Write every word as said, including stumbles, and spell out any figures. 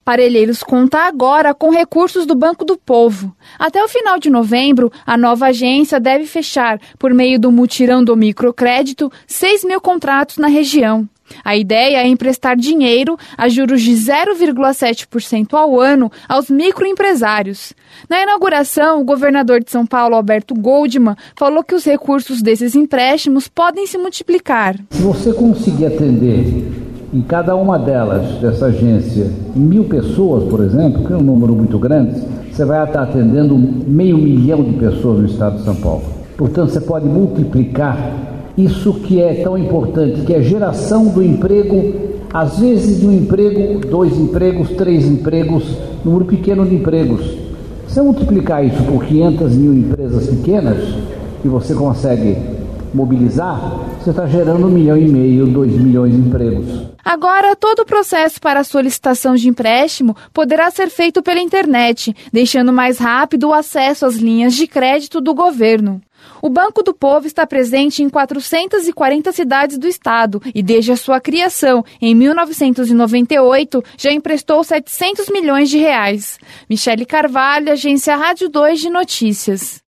Parelheiros conta agora com recursos do Banco do Povo. Até o final de novembro, a nova agência deve fechar, por meio do mutirão do microcrédito, seis mil contratos na região. A ideia é emprestar dinheiro a juros de zero vírgula sete por cento ao ano aos microempresários. Na inauguração, o governador de São Paulo, Alberto Goldman, falou que os recursos desses empréstimos podem se multiplicar. Se você conseguir atender em cada uma delas, dessa agência, mil pessoas, por exemplo, que é um número muito grande, você vai estar atendendo meio milhão de pessoas no estado de São Paulo. Portanto, você pode multiplicar isso que é tão importante, que é a geração do emprego, às vezes de um emprego, dois empregos, três empregos, número pequeno de empregos. Se você multiplicar isso por quinhentas mil empresas pequenas, que você consegue mobilizar, você está gerando um milhão e meio, dois milhões de empregos. Agora, todo o processo para a solicitação de empréstimo poderá ser feito pela internet, deixando mais rápido o acesso às linhas de crédito do governo. O Banco do Povo está presente em quatrocentas e quarenta cidades do estado e, desde a sua criação, em mil novecentos e noventa e oito, já emprestou setecentos milhões de reais. Michele Carvalho, Agência Rádio dois de Notícias.